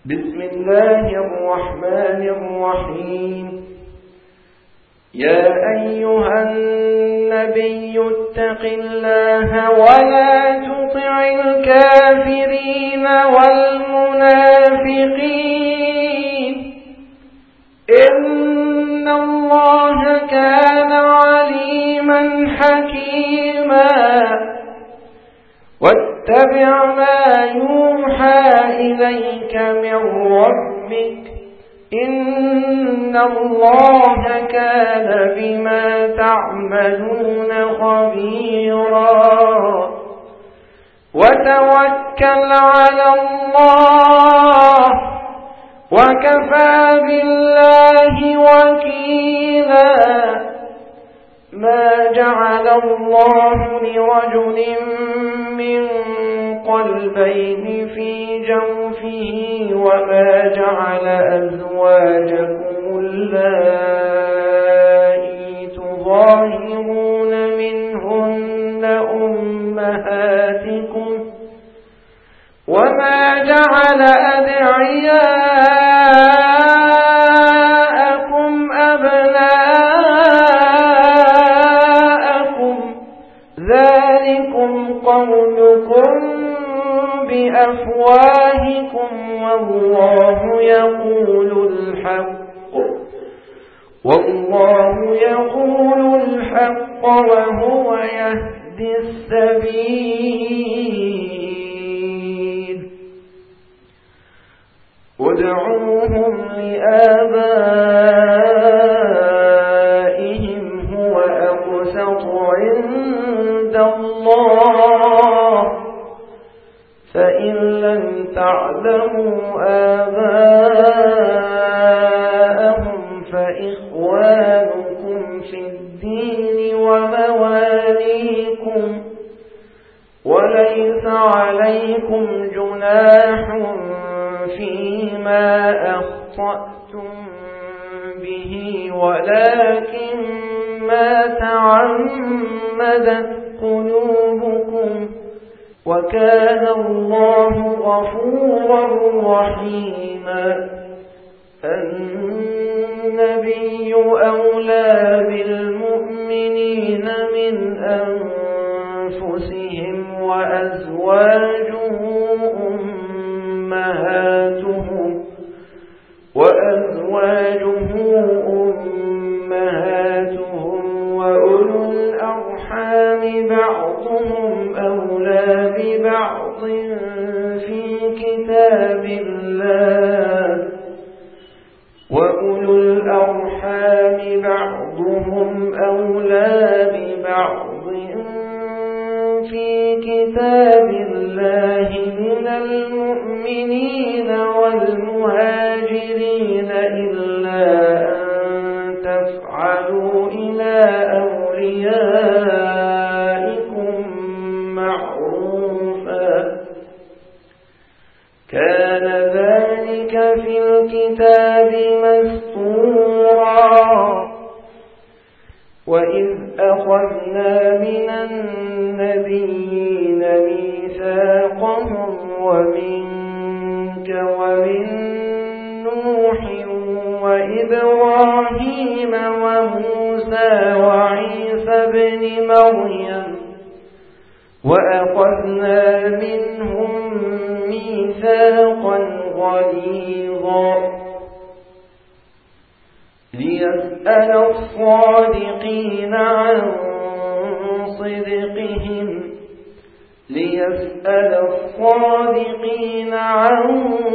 بسم الله الرحمن الرحيم. يا أيها النبي اتق الله ولا تطع الكافرين والمنافقين إن الله كان عليما حكيما واتبع ما يوحى إليك من ربك إن الله كان بما تعملون خبيرا وتوكل على الله وكفى بالله وكيلا ما جعل الله لرجل من قلبين في جوفه وما جعل أزواجكم اللائي تظاهرون منهن أمهاتكم وما جعل أدعياءكم أبناءكم ذلكم قولكم بأفواهكم والله يقول الحق وهو يهدي السبيل ادعوهم لآبائهم هو أقسط عند الله فإن لم تعلموا آباءهم فإخوانكم في الدين ومواليكم وليس عليكم جناح فيما أخطأتم به ولكن ما تعمدت قلوبكم وكان الله غفورا رحيما النبي أولى بالمؤمنين من أنفسهم وأزواجه أمهاتهم وأولو الأرحام بعضهم أولى ببعض في كتاب الله وأولو الأرحام بعضهم أولى ببعض في كتاب الله من المؤمنين والمهاجرين إلا أن تفعلوا إلى أوليائكم معروفا كان ذلك في الكتاب مسطورا وإذ أخذنا من النبيين ميثاقهم ومنك ومن نوح وإبراهيم وموسى وعيسى ابن مريم وأخذنا منهم ميثاقا غليظا ليسأل الصادقين عن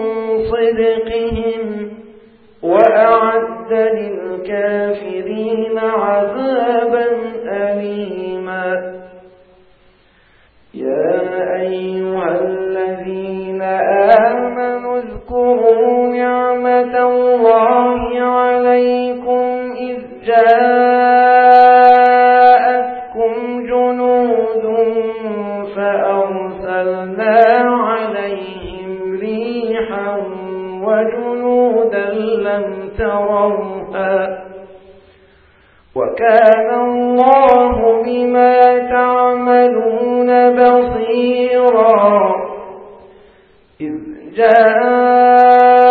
صدقهم وأعد للكافرين عذابا أليما يا أيها الذين آمنوا اذكروا نعمة الله عليكم إذ جاءتكم جنود فأرسلنا عليهم ريحا وجنودا لم تروها وكان الله بما تعملون بصيرا إذ جاء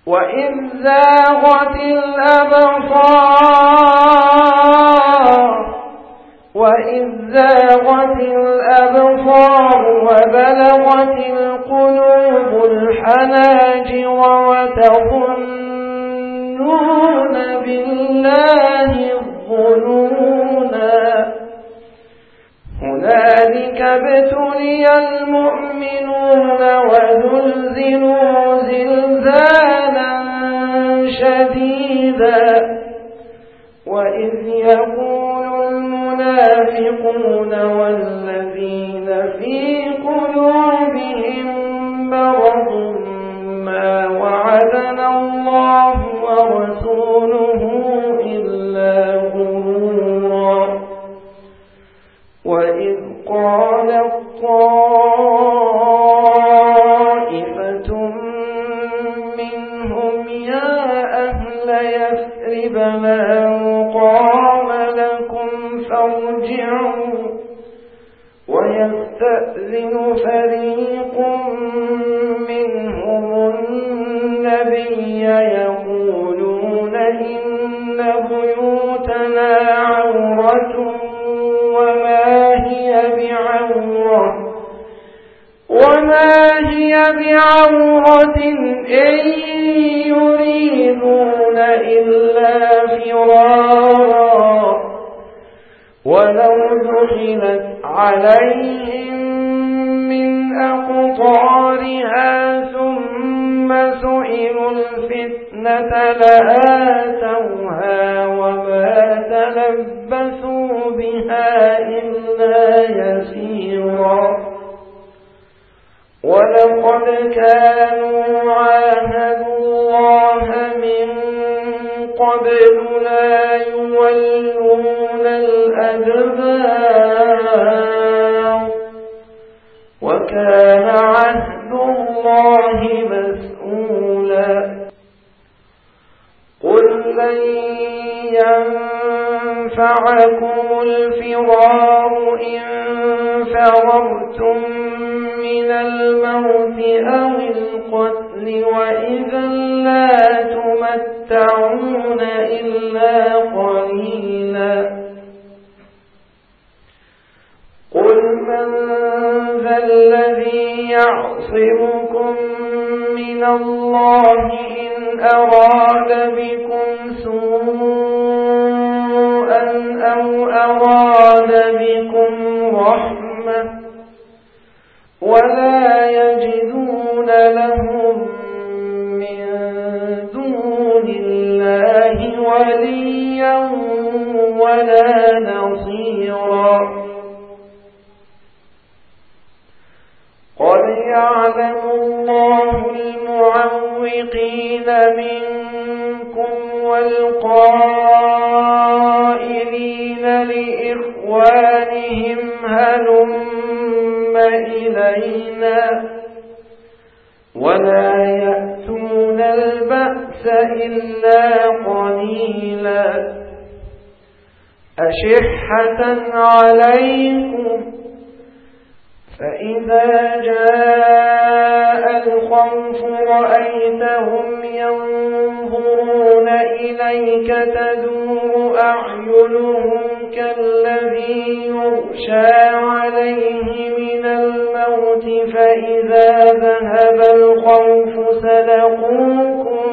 وإذ زاغت الأبصار وبلغت القلوب الحناجر وتظنون بالله الظنونا هنالك ابتلي المؤمنون وزلزلوا زلزالا شديدا وإذ يقول المنافقون والذين في قلوبهم مرض ما وعدنا الله ورسوله إلا غرورا وإذ قالت طائفة منهم يا أهل يثرب لا مقام لكم فارجعوا ويستأذن فريق منهم النبي يقولون إن بيوتنا عورة وما هي بعورة إن يريدون إلا فرارا ولو دخلت عليهم من أقطارها ثم سئلوا الفتنة لآتوها وما تلبثوا بها إلا يسيرا ولقد كانوا عاهدوا الله من قبل لا يولون الأدبار وكان عهد الله مسؤولا قل لن ينفعكم الفرار إن فررتم من الموت أو القتل وإذا لا تمتعون إلا قليلا قل من ذا الذي يعصمكم من الله إن أراد بكم سوءا أو أراد بكم رحمة ولا يجدون لهم من دون الله وليا ولا نصيرا قد يعلم الله المعوقين منكم والقائلين لإخوانهم هلم إلينا ولا يأتون البأس إلا قليلا أشحة عليكم فإذا جاء الخوف رأيتهم ينظرون إليك تدور أعينهم كالذي يغشى عليه من الموت فإذا ذهب الخوف سلقوكم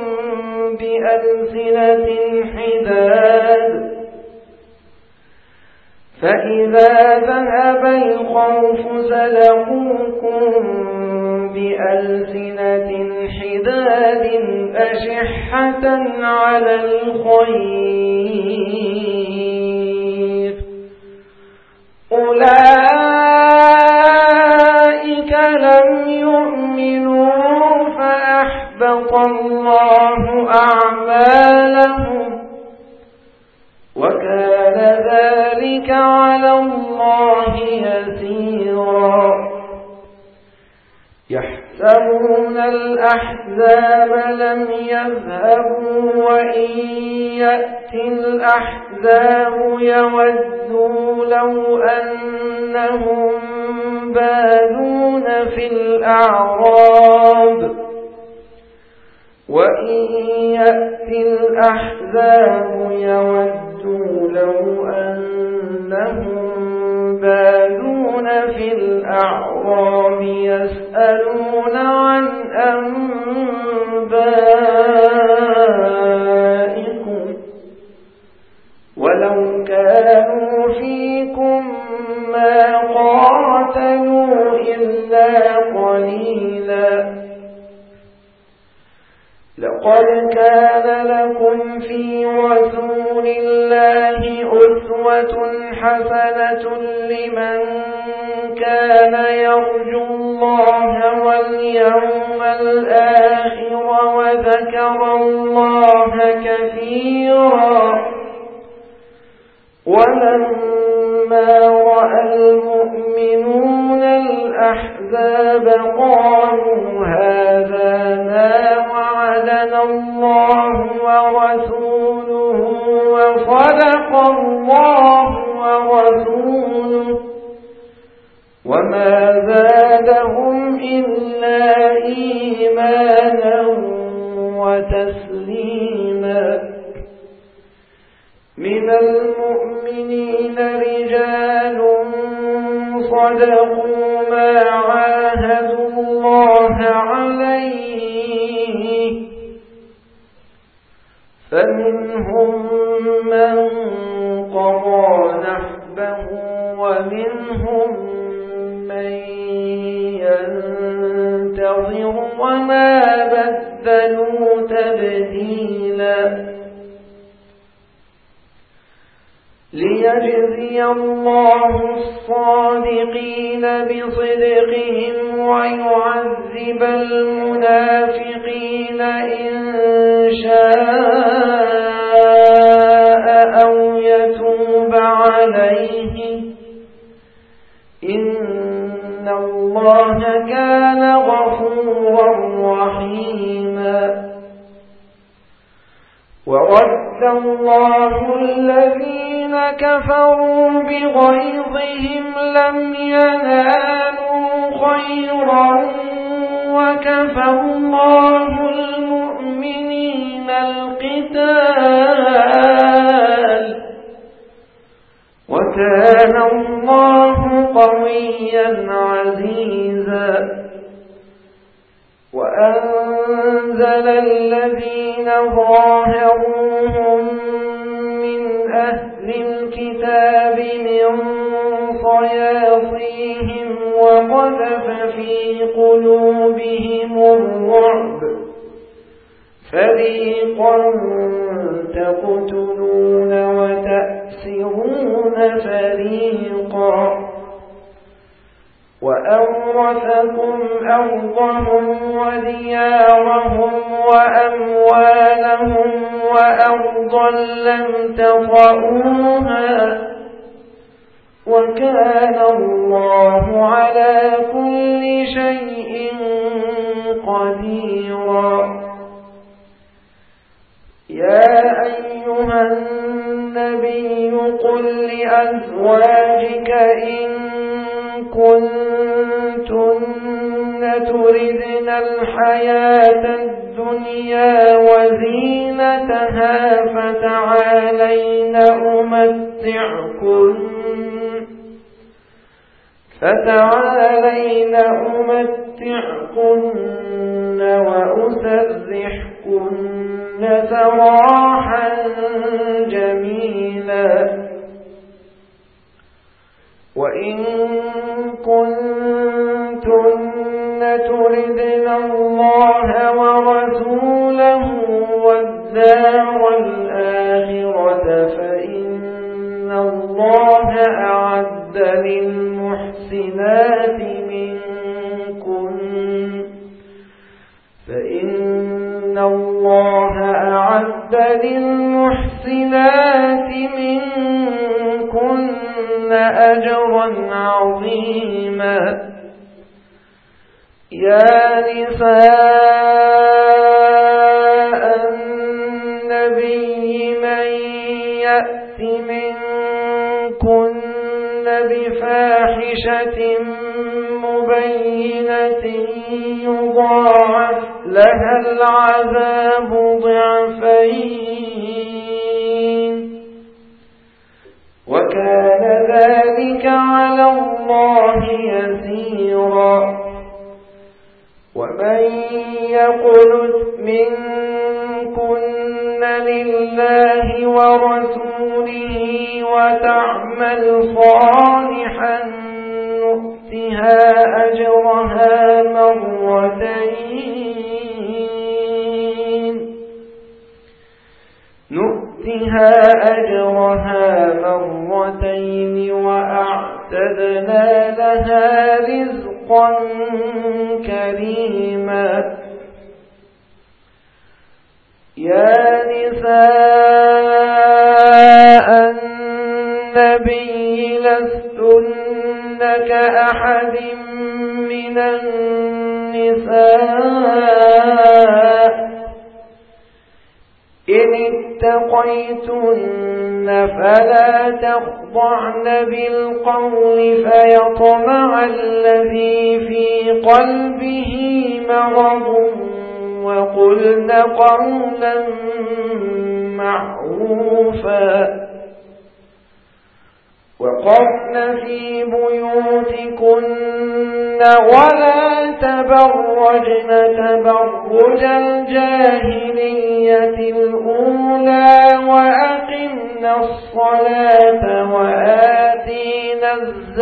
بألسنة حداد أشحة على الخير أولئك لم يؤمنوا فأحبط الله أعمالهم وكان ذلك على الله يسيرا يحسبون الأحزاب لم يذهبوا وإن يأتي الأحزاب يودوا لو أنهم بادون في الأعراب وإن يأتي الأحزاب يودوا لو أنهم بادون في الأعراب يسألون عن أنبائكم ولو كانوا فيكم ما قاتلوا إلا قليلا لقد كان لكم في رسول الله أسوة حسنة لمن كان يرجو الله واليوم الآخر وذكر الله كثيرا ولما رأى المؤمنون الأحزاب قالوا هذا ما وعدنا الله ورسوله وصدق الله ورسوله وما زادهم إلا إيمانا وتسليما من المؤمنين رجال صدقوا ما عاهدوا الله عليه فمنهم من قضى نحبه ومنهم من ينتظر وما بدلوا تبديلا ليجزي الله الصادقين بصدقهم ويعذب المنافقين إن شاء أو يتوب عليهم إن الله كان غفورا رحيما ورد الله الذين كفروا بغيظهم لم ينالوا خيرا وكفى الله المؤمنين القتال وكان الله قويا عزيزا وأنزل الذين ظاهروهم من أهل الكتاب من صياصيهم وقذف في قلوبهم الرعب فريقا تقتلون وتأسرون فريقا وأورثكم أرضهم وديارهم وأموالهم وأرضا لم تطئوها وكان الله على كل شيء قديرا يا أيها النبي قل لأزواجك إن كنتن تردن الحياة الدنيا وزينتها فتعالين أمتعكن وأسرحكن سراحا جميلا وإن كنتن تردن الله ورسوله والدار الآخرة فإن الله أعد للمحسنات منكن أجرا عظيما يا نساء النبي من يأت منكن بفاحشة مبينة يضاعف لها العذاب ضعفين وكان ذلك على الله يسيرا ومن يقنت منكن لله ورسوله وتعمل صالحا نؤتها أجرها مرتين وأعتدنا لها رزقا كريما يا نساء النبي لستن كأحد من النساء إن اتقيتن فلا تخضعن بالقول فيطمع الذي في قلبه مرض وقلن قولا معروفا وقرن في بيوتكن ولا تبرجن تبرج الجاهلية الأولى وأقمنا الصلاة وآتينا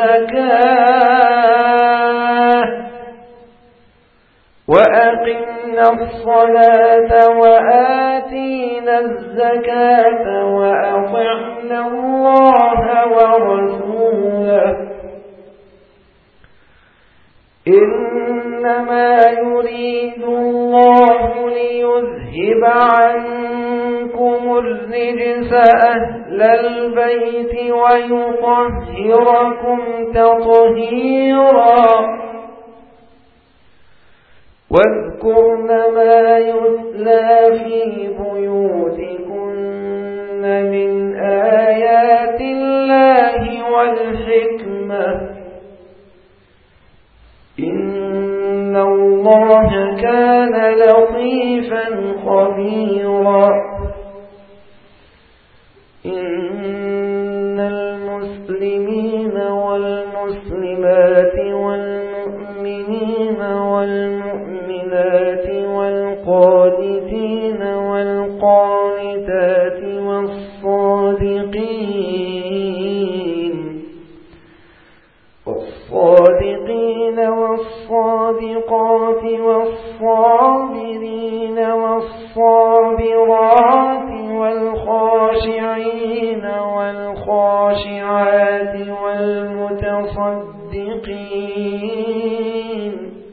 الزكاة وأطعنا الله ورسوله إنما يريد الله ليذهب عنكم الرجس أهل البيت ويطهركم تطهيرا واذكرن ما يتلى في بيوتكن من آيات الله والحكمة إن الله كان لطيفا خبيرا إن المسلمين والمسلمات والمؤمنين والمؤمنات والقانتين والقانتات والصادقين والصادقات والصابرين والصابرات والخاشعين والخاشعات والمتصدقين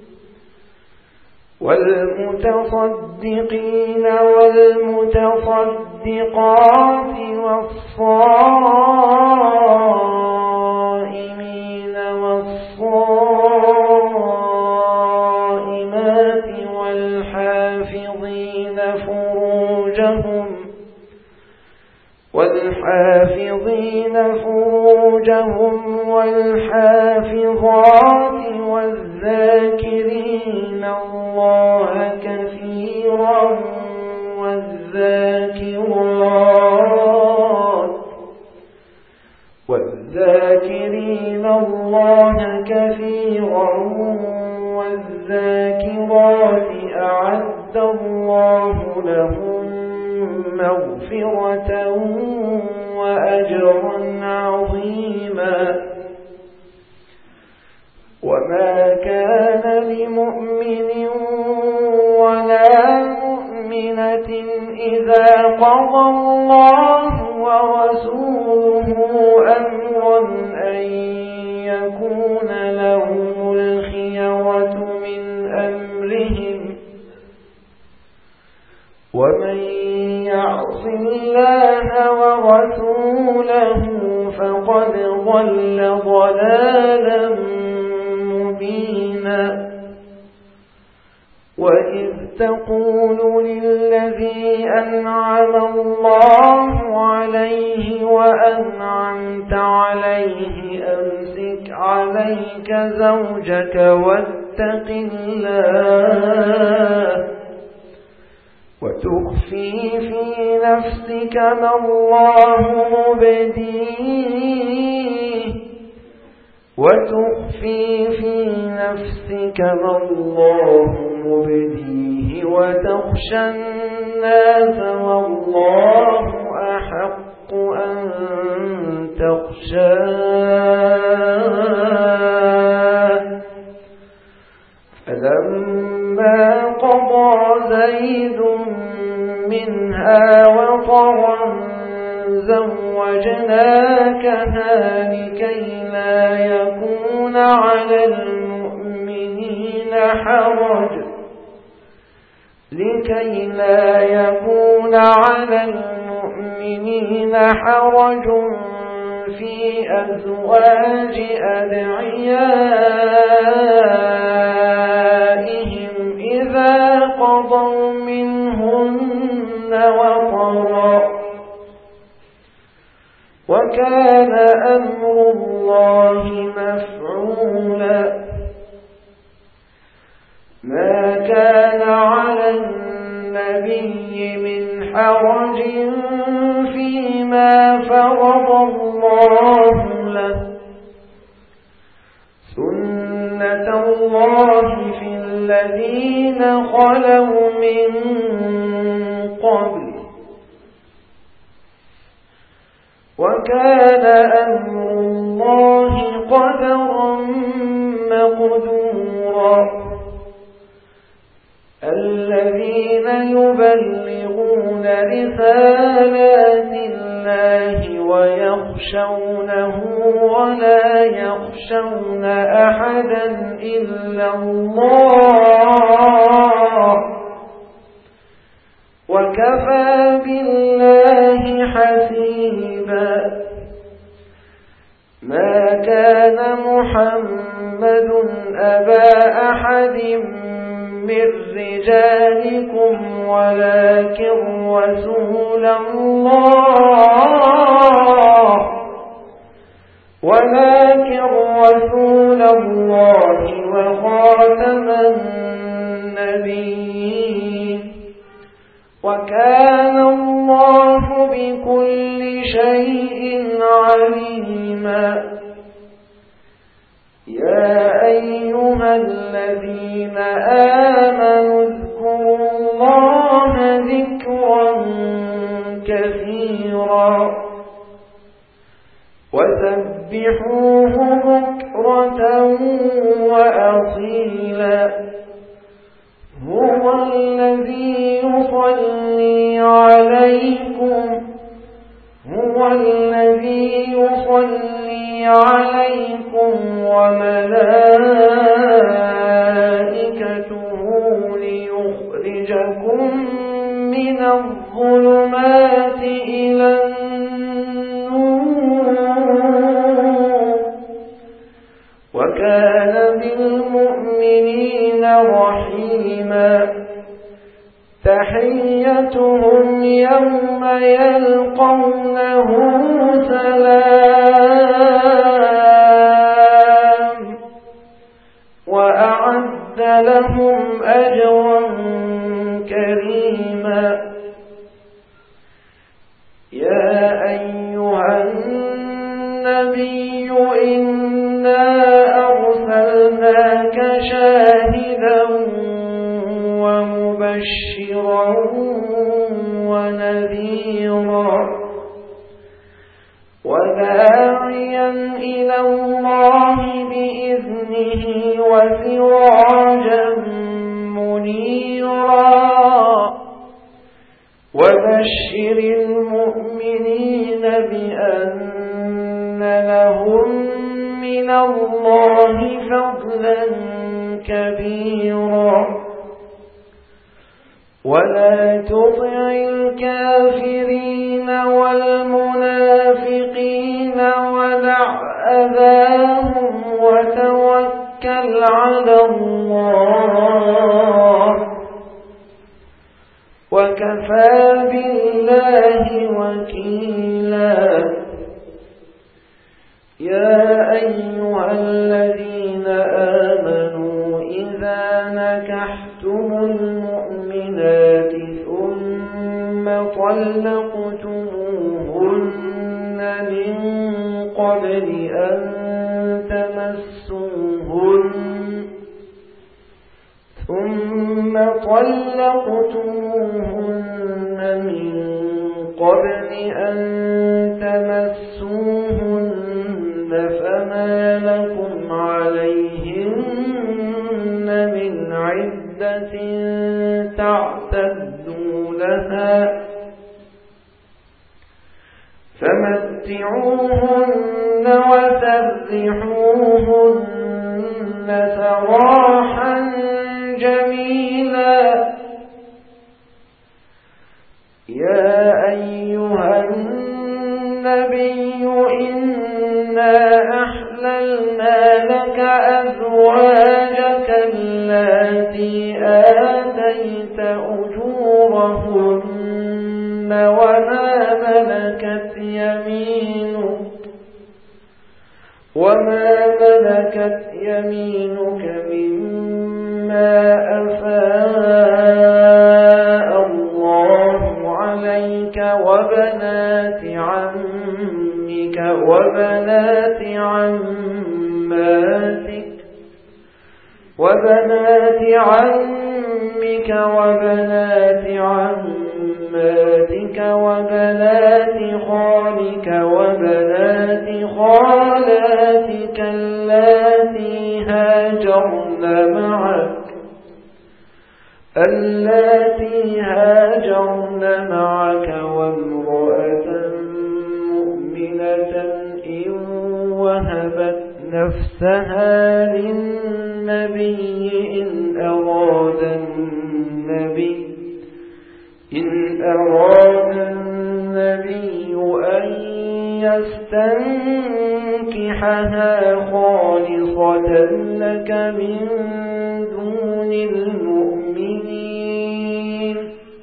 والمتصدقات والصائمين والصائمات والحافظين فروجهم والحافظات والذاكرين الله كثيرا والذاكرين الله كثيرا والذاكرات أعد الله لهم مغفرة وأجرا عظيما وما كان لمؤمن ولا مؤمنة إذا قضى الله ورسوله أمرا أن يكون لهم الخيرة من أمرهم ومن يعص الله ورسوله فقد ضل ضلالا مبينا وإذ تقول للذي أنعم الله عليه وأنعمت عليه أمسك عليك زوجك واتق الله وتخفي في نفسك ما الله مبديه وتخشى الناس والله أحق أن تخشاه. فلما قضى زيد منها وطرا زوجناكها لكي لا يكون على المؤمنين حرج في أزواج أدعيائهم إذا قضوا منهن وطرا، وكان أمر الله مفعولا. ما كان على النبي من حرج فيما فرض الله له، سنة الله في الذين خلوا من قبل، وكان أمر الله قدرا مقدورا. الذين يبلغون رسالات الله ويخشونه ولا يخشون أحدا إلا الله، وكفى بالله حسيبا. ما كان محمد أبا أحد من رجالكم ولكن رسول الله وخاتم النبيين، وكان الله بكل شيء عليما. يا أيها الذين آمنوا اذكروا الله ذكرا كثيرا وسبحوه بكرة وأصيلا. هو الذي يصلي عليكم وملائكته ليخرجكم من الظلمات إلى النور، وكان بالمؤمنين رحيما. تحيتهم يوم يلقونه سلام، وأعد لهم أجرا كريما. يا أيها النبي إنا أرسلناك شاهدا ومبشرا ونذيرا وداعيا إلى الله بإذنه وسراجا منيرا. وبشر المؤمنين بأن لهم من الله فضلا كبيرا. ولا تطع الكافرين والمنافقين ودع أذاهم وتوكل على الله، وكفى بالله وكيلا. يا أيها الذين آمنوا إذا نكحتم المؤمنات ثم طلقتموهن من قبل أن تمسوهن فما لكم عليهن من عدة تعتدونها فمتعوهن وسرحوهن سراحا جميلا. يا أيها النبي إنا أحللنا لك أزواجك اللاتي آتيت أجورهن وما ملكت يمينك مما أفاء الله عليك وبنات عمك وبنات عماتك وبنات خالك وبنات خالاتك اللاتي هاجرن معك وامرأة مؤمنة إن وهبت نفسها للنبي إن أراد النبي أن يستنكحها خالصة لك من دون المؤمنين.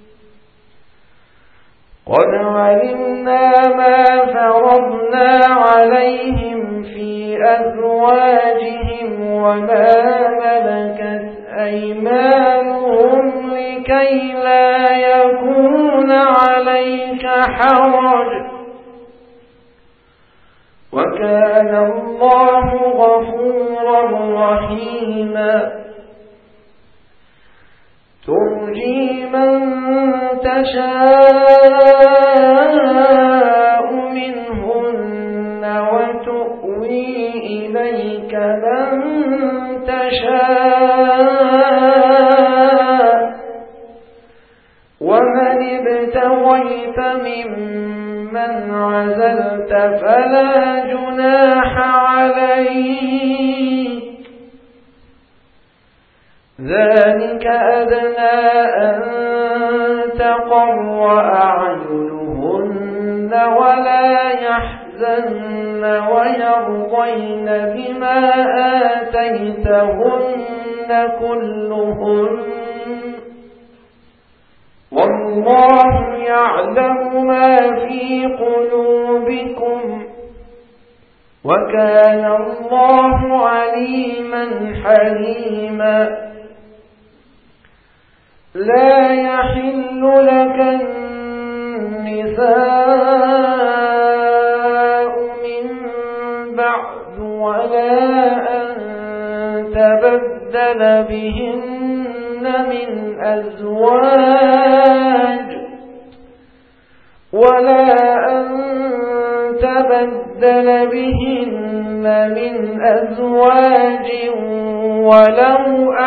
قد علمنا ما فرضنا عليهم في أزواجهم وما ملكت أيمانهم لكي لا يكون عليك حرج وكان الله غفورا رحيما. ترجي من تشاء منهن وتؤوي إليك من تشاء ومن ابتغيت ممن عزلت فلا جناح عليك. ذلك أدنى أن تقر أعينهن ولا يحزن ويرضين بما آتيتهن كلهن والله يعلم ما في قلوبكم وكان الله عليما حليما. لا يحل لك النساء من بعد ولا أن تبدل بهن من أزواج ولو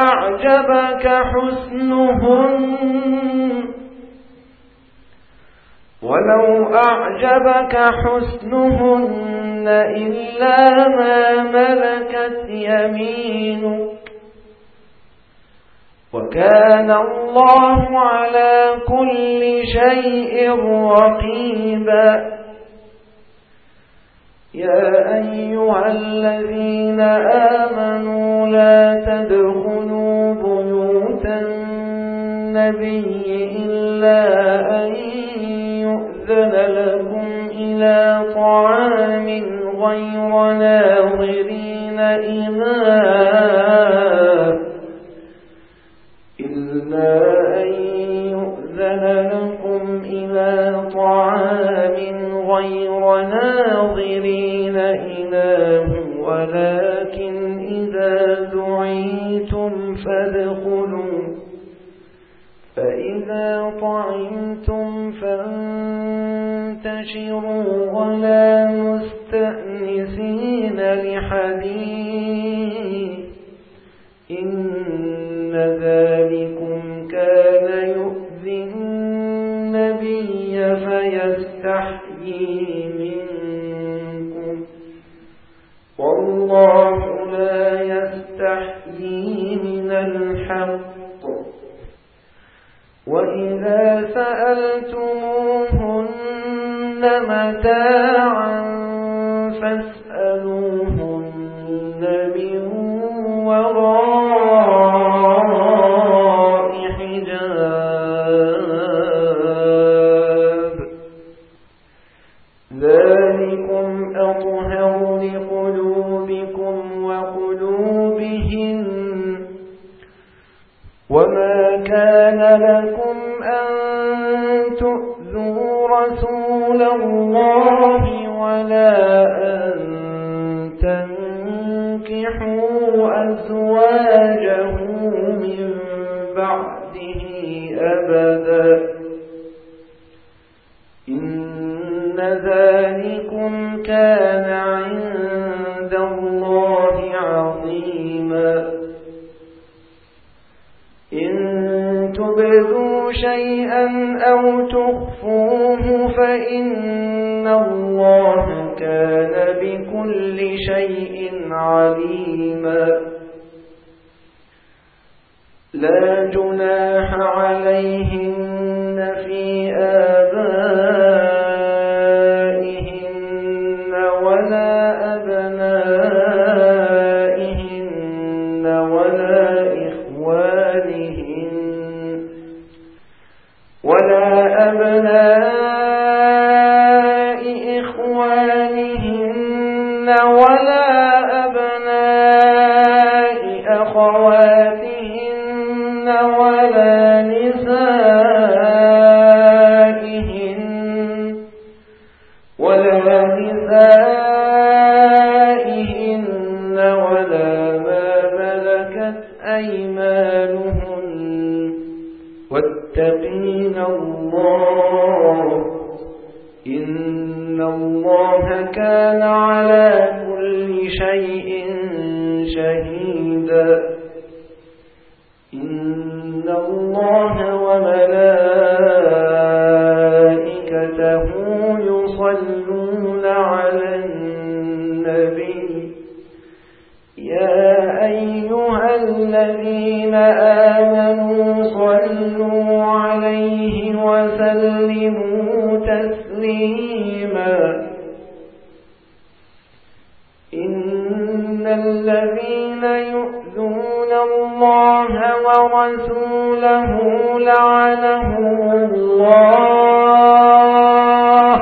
أعجبك حسنهن إلا ما ملكت يمينك وكان الله على كل شيء رقيبا. يا أيها الذين آمنوا لا تدخلوا بيوت النبي إلا أن يؤذن لكم إلى طعام غير ناظرين إلا أن يؤذن كان لكم إلى طعام غير ناظرين إله ولكن إذا دعيتم فادخلوا فإذا طعمتم فانتشروا ولا مستأنسين لحديث إن ذلكم كان يؤذي النبي فيستحيي منكم والله لا يستحيي من الحق وإذا سألتموهن متاعا فاسألوهن من وراء حجاب ذلكم أطهر لقلوبكم وقلوبهن وما كان لكم أن تؤذوا رسول الله ولا أن تنكحوا أزواجه من بعده أبدا إن ذلكم كان عند الله عظيما إن تبدوا شيئا أو تخفوه فإن الله كان بكل شيء عليما لا جناح عليهن في آبائهن ولا أبنائهن ولا أبناء إخوانهن ولا أبناء أخواتهن ولا نسائهن ولا ما ملكت أيمانهن واتقين الله إن الله كان على كل شيء شهيدا إن الله وملائكته يصلون على النبي يا أيها الذين آمنوا صلوا عليه وسلموا تسليما إن الذين يؤذون الله ورسوله لعنهم الله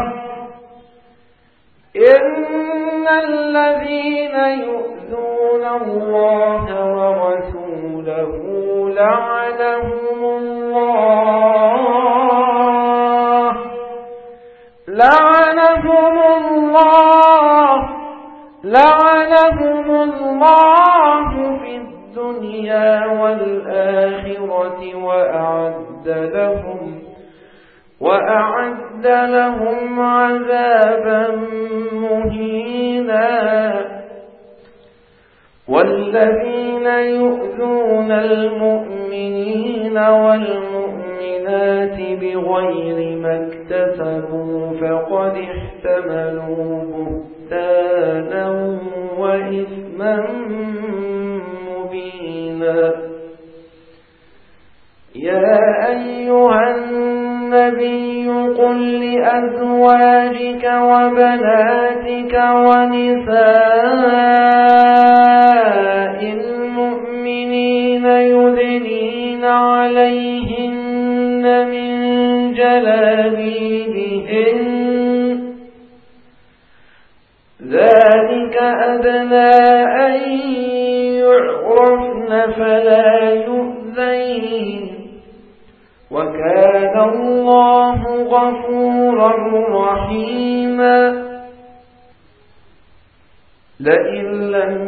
إن الذين يؤذون الله ورسوله لعنهم الله في الدنيا والآخرة وأعد لهم عذابا مهينا والذين يؤذون المؤمنين والمؤمنات بغير ما اكتسبوا فقد احتملوا بهتانا وإثما مبينا يا أيها النبي قل لأزواجك وبناتك ونساء المؤمنين يدنين عليهن من جلابيبهن ذلك أدنى أن يعرفن فلا يؤذين وكان الله غفورا رحيما لئن لم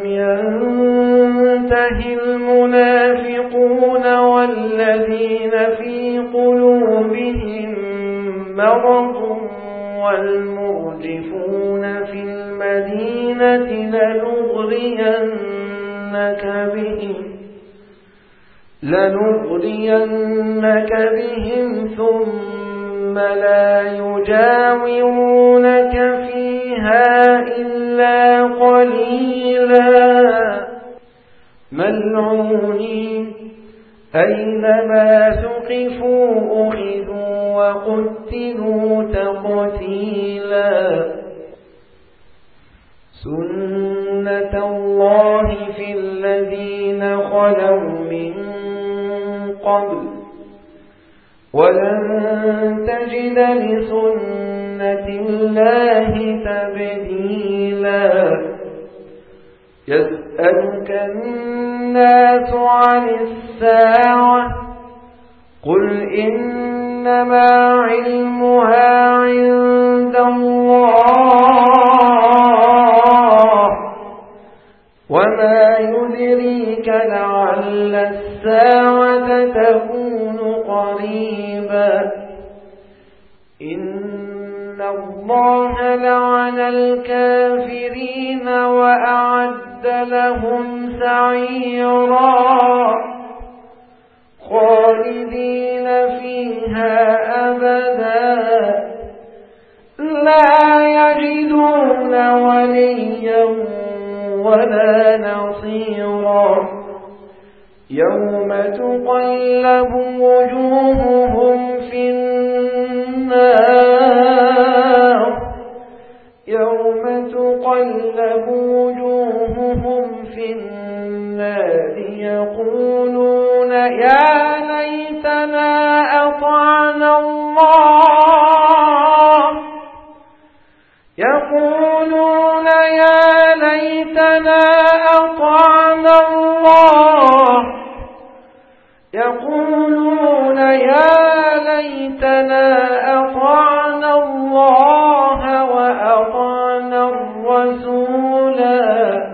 ينته المنافقون والذين في قلوبهم مرض والمرجفون في المدينة لنغرينك بهم ثم لا يجاورونك فيها إلا قليلا ملعونين أينما ثقفوا أخذوا وقتلوا تقتيلا سنة الله في الذين خلوا من قبل ولن تجد لسنة الله تبديلا يسألك الناس عن الساعة قل إنما علمها عند الله وما يدريك لعل الساعة تكون قريبا إن الله لعن الكافرين وأعد لهم سعيرا خالدين فيها أبدا لا يجدون وليا ولا نصيرا يوم تقلب وجوههم في النار يقولون يا ليتنا أطعنا الله يقولون يا ليتنا أطعنا الله يقولون يا ليتنا أطعنا الله وأطعنا الرسولا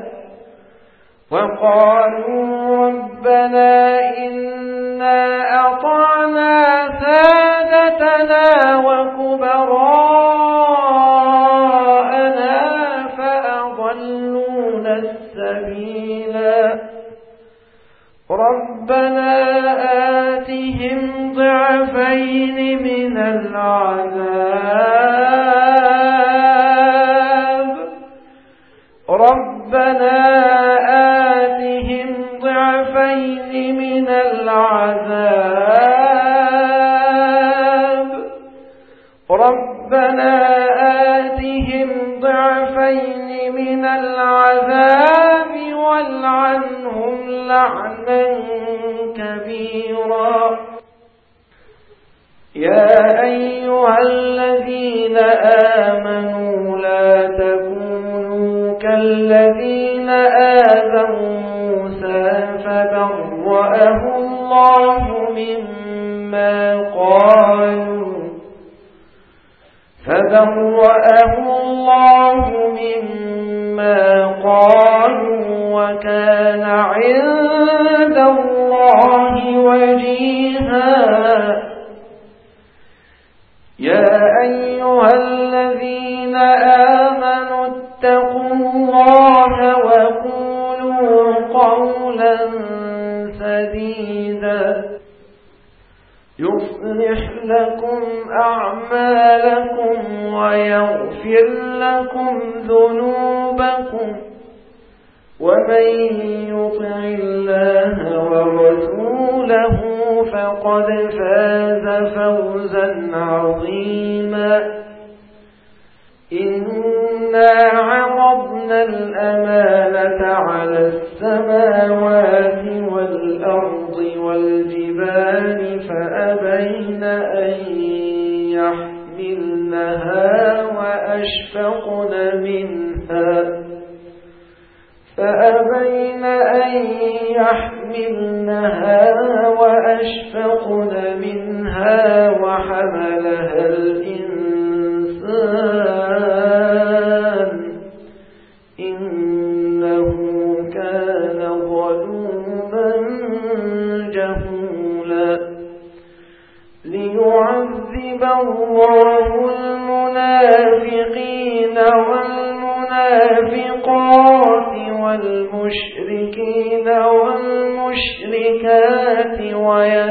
وقالوا ربنا إنا أطعنا سادتنا وكبراءنا فأضلونا السبيلا ربنا آتهم ضعفين من العذاب ربنا آتهم ضعفين من العذاب ربنا آتهم ضعفين من العذاب والعنهم لعنا كبيرا يا أيها الذين آمنوا لا تكونوا كالذين آذوا موسى فبرأه الله مما قالوا وكان عند الله وجيها يا أيها الذين آمنوا اتقوا الله وقولوا قولا سديدا يصلح لكم أعمالكم ويغفر لكم ذنوبكم ومن يطع الله ورسوله فقد فاز فوزا عظيما إنا عرضنا الأمانة على السماوات والأرض والجبال فأبين أن يحملنها يحملنها وأشفقن منها وحملها الإنسان إنه كان ظلوما جهولا ليعذب الله المنافقين والمنافقات والمشركين والمشركات ويتوب